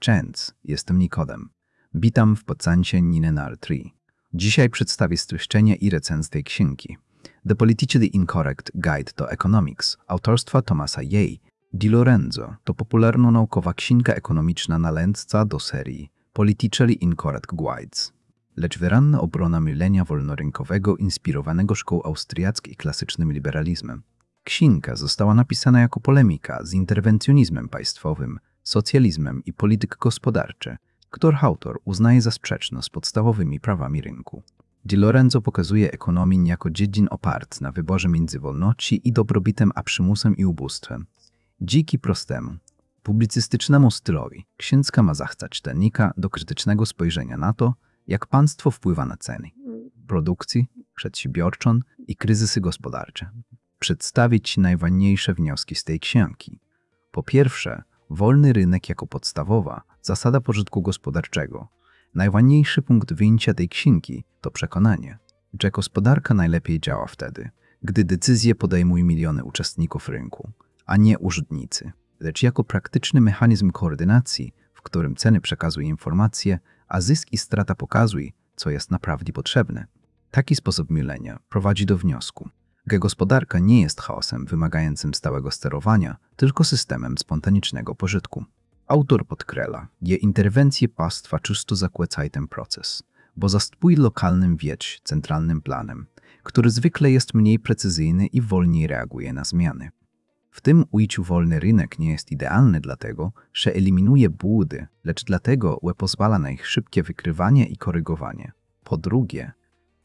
Cześć, jestem Nikodem. Witam w podcaście Ninenar 3. Dzisiaj przedstawię streszczenie i recenzję tej księgi. The Politically Incorrect Guide to Economics autorstwa Thomasa J. Di Lorenzo to popularno-naukowa księga ekonomiczna należąca do serii Politically Incorrect Guides. Lecz wyraźna obrona myślenia wolnorynkowego inspirowanego szkołą austriacką i klasycznym liberalizmem. Księga została napisana jako polemika z interwencjonizmem państwowym, socjalizmem i polityką gospodarczą, który autor uznaje za sprzeczną z podstawowymi prawami rynku. Di Lorenzo pokazuje ekonomię jako dziedzin opart na wyborze między wolnością i dobrobytem a przymusem i ubóstwem. Dzięki prostemu, publicystycznemu stylowi księga ma zachęcać czytelnika do krytycznego spojrzenia na to, jak państwo wpływa na ceny, produkcji, przedsiębiorczą i kryzysy gospodarcze. Przedstawić najważniejsze wnioski z tej księgi. Po pierwsze, wolny rynek jako podstawowa zasada pożytku gospodarczego. Najważniejszy punkt wyjścia tej księgi to przekonanie, że gospodarka najlepiej działa wtedy, gdy decyzje podejmują miliony uczestników rynku, a nie urzędnicy, lecz jako praktyczny mechanizm koordynacji, w którym ceny przekazują informacje, a zysk i strata pokazują, co jest naprawdę potrzebne. Taki sposób myślenia prowadzi do wniosku, że gospodarka nie jest chaosem wymagającym stałego sterowania, tylko systemem spontanicznego pożytku. Autor podkreśla, że interwencje państwa czysto zakłócają ten proces, bo zastępuje lokalnym wieć centralnym planem, który zwykle jest mniej precyzyjny i wolniej reaguje na zmiany. W tym ujęciu wolny rynek nie jest idealny dlatego, że eliminuje błędy, lecz dlatego, że pozwala na ich szybkie wykrywanie i korygowanie. Po drugie,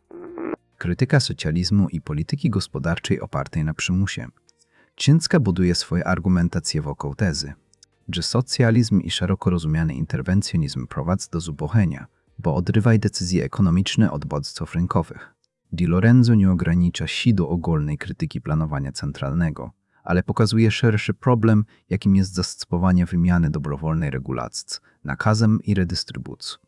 krytyka socjalizmu i polityki gospodarczej opartej na przymusie. Księga buduje swoje argumentacje wokół tezy, że socjalizm i szeroko rozumiany interwencjonizm prowadzą do zubożenia, bo odrywają decyzje ekonomiczne od bodźców rynkowych. Di Lorenzo nie ogranicza się do ogólnej krytyki planowania centralnego, ale pokazuje szerszy problem, jakim jest zastępowanie wymiany dobrowolnej regulacji nakazem i redystrybucją.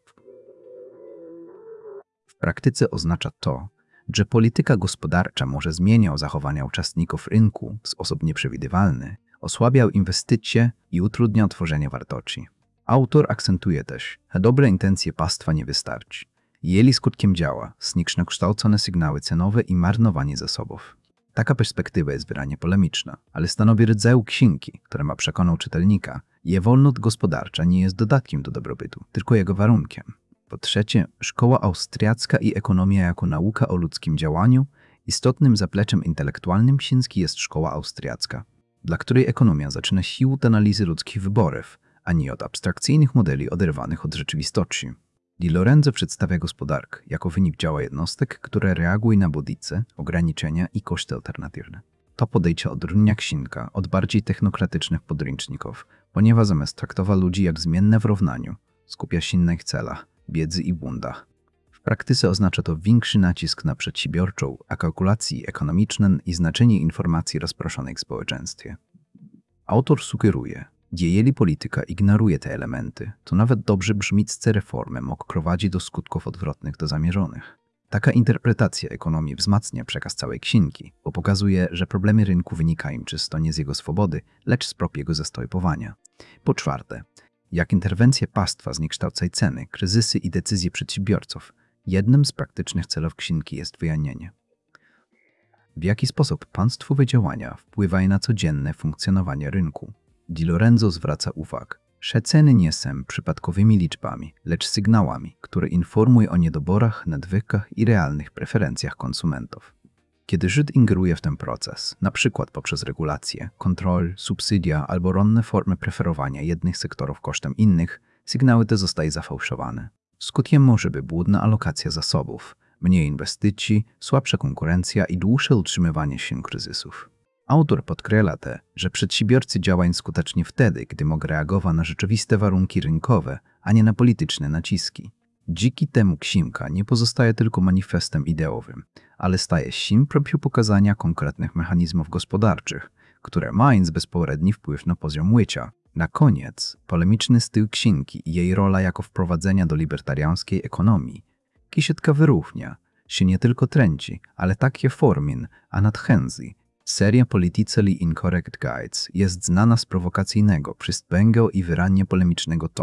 W praktyce oznacza to, że polityka gospodarcza może zmieniać zachowania uczestników rynku w sposób nieprzewidywalny, osłabiał inwestycje i utrudniał tworzenie wartości. Autor akcentuje też, że dobre intencje państwa nie wystarczy. Jej skutkiem działa zniekształcone sygnały cenowe i marnowanie zasobów. Taka perspektywa jest wyraźnie polemiczna, ale stanowi rodzaj księgi, która ma przekonać czytelnika, że wolność gospodarcza nie jest dodatkiem do dobrobytu, tylko jego warunkiem. Po trzecie, szkoła austriacka i ekonomia jako nauka o ludzkim działaniu, istotnym zapleczem intelektualnym księgi jest szkoła austriacka, dla której ekonomia zaczyna się od analizy ludzkich wyborów, a nie od abstrakcyjnych modeli oderwanych od rzeczywistości. Di Lorenzo przedstawia gospodarkę jako wynik działa jednostek, które reagują na bodźce, ograniczenia i koszty alternatywne. To podejście odróżnia księga od bardziej technokratycznych podręczników, ponieważ zamiast traktować ludzi jak zmienne w równaniu, skupia się na ich celach, wiedzy i błędach. W praktyce oznacza to większy nacisk na przedsiębiorczą, a kalkulacje ekonomiczne i znaczenie informacji rozproszonej w społeczeństwie. Autor sugeruje, że jeżeli polityka ignoruje te elementy, to nawet dobrze brzmiące reformy mogą prowadzić do skutków odwrotnych do zamierzonych. Taka interpretacja ekonomii wzmacnia przekaz całej księgi, bo pokazuje, że problemy rynku wynikają czysto nie z jego swobody, lecz z prób jego zastępowania. Po czwarte, jak interwencje państwa zniekształcają ceny, kryzysy i decyzje przedsiębiorców, jednym z praktycznych celów księgi jest wyjaśnienie, w jaki sposób państwowe działania wpływają na codzienne funkcjonowanie rynku. Di Lorenzo zwraca uwagę, że ceny nie są przypadkowymi liczbami, lecz sygnałami, które informują o niedoborach, nadwykach i realnych preferencjach konsumentów. Kiedy rząd ingeruje w ten proces, np. poprzez regulacje, kontrol, subsydia albo ronne formy preferowania jednych sektorów kosztem innych, sygnały te zostają zafałszowane. Skutkiem może być błędna alokacja zasobów, mniej inwestycji, słabsza konkurencja i dłuższe utrzymywanie się kryzysów. Autor podkreśla też, że przedsiębiorcy działają skutecznie wtedy, gdy mogą reagować na rzeczywiste warunki rynkowe, a nie na polityczne naciski. Dzięki temu księga nie pozostaje tylko manifestem ideowym, ale staje się próbą pokazania konkretnych mechanizmów gospodarczych, które mają bezpośredni wpływ na poziom życia. Na koniec, polemiczny styl księgi i jej rola jako wprowadzenia do libertariańskiej ekonomii, księga wyróżnia się nie tylko tręci, ale takie formin, a nadchędzi. Seria Politically Incorrect Guides jest znana z prowokacyjnego, przystępnego i wyraźnie polemicznego tonu.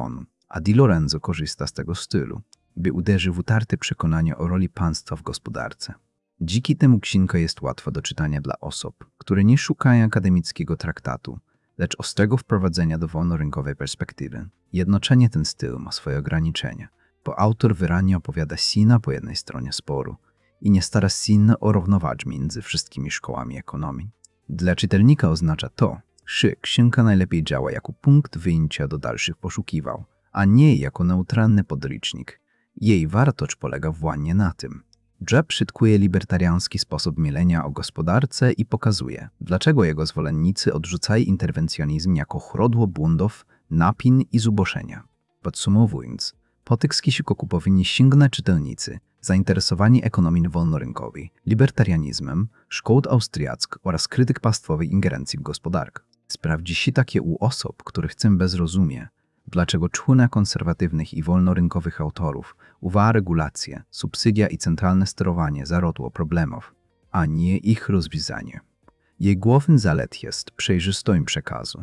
A Di Lorenzo korzysta z tego stylu, by uderzyć w utarte przekonanie o roli państwa w gospodarce. Dzięki temu księga jest łatwa do czytania dla osób, które nie szukają akademickiego traktatu, lecz ostrego wprowadzenia do wolnorynkowej perspektywy. Jednocześnie ten styl ma swoje ograniczenia, bo autor wyraźnie opowiada sina po jednej stronie sporu i nie stara się o równowadze między wszystkimi szkołami ekonomii. Dla czytelnika oznacza to, że księga najlepiej działa jako punkt wyjścia do dalszych poszukiwań, a nie jako neutralny podręcznik. Jej wartość polega właśnie na tym, że przytkuje libertariański sposób myślenia o gospodarce i pokazuje, dlaczego jego zwolennicy odrzucają interwencjonizm jako źródło błędów, napin i zubożenia. Podsumowując, po tych skisiku powinni sięgnąć czytelnicy zainteresowani ekonomią wolnorynkowej, libertarianizmem, szkoł austriackich oraz krytyk państwowej ingerencji w gospodarkę. Sprawdzi się takie u osób, których chcą bezrozumie, dlaczego człona konserwatywnych i wolnorynkowych autorów uważa regulacje, subsydia i centralne sterowanie za źródło problemów, a nie ich rozwiązanie. Jej główny zalet jest przejrzystość przekazu.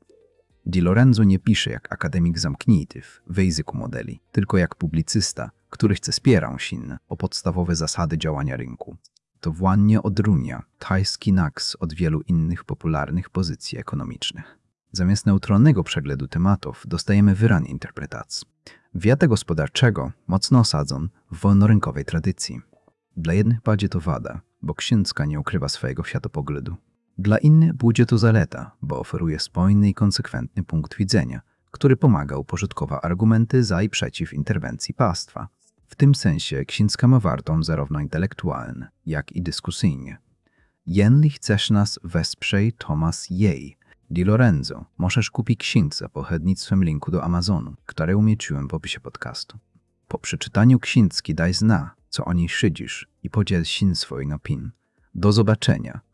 Di Lorenzo nie pisze jak akademik zamknięty w języku modeli, tylko jak publicysta, który chce spierać się o podstawowe zasady działania rynku. To właśnie odróżnia tajski naks od wielu innych popularnych pozycji ekonomicznych. Zamiast neutralnego przeglądu tematów dostajemy wyraźnie interpretacji. Wiatę gospodarczego mocno osadzą w wolnorynkowej tradycji. Dla jednych będzie to wada, bo księga nie ukrywa swojego światopoglądu. Dla innych będzie to zaleta, bo oferuje spójny i konsekwentny punkt widzenia, który pomaga uporządkować argumenty za i przeciw interwencji państwa. W tym sensie księga ma wartość zarówno intelektualną, jak i dyskusyjnie. Jeśli chcesz nas wesprzeć, Thomas Jej. Di Lorenzo, możesz kupić księgę za pośrednictwem linku do Amazonu, który umieściłem w opisie podcastu. Po przeczytaniu księgi daj zna, co o niej szydzisz i podziel się swoją opinią. Do zobaczenia.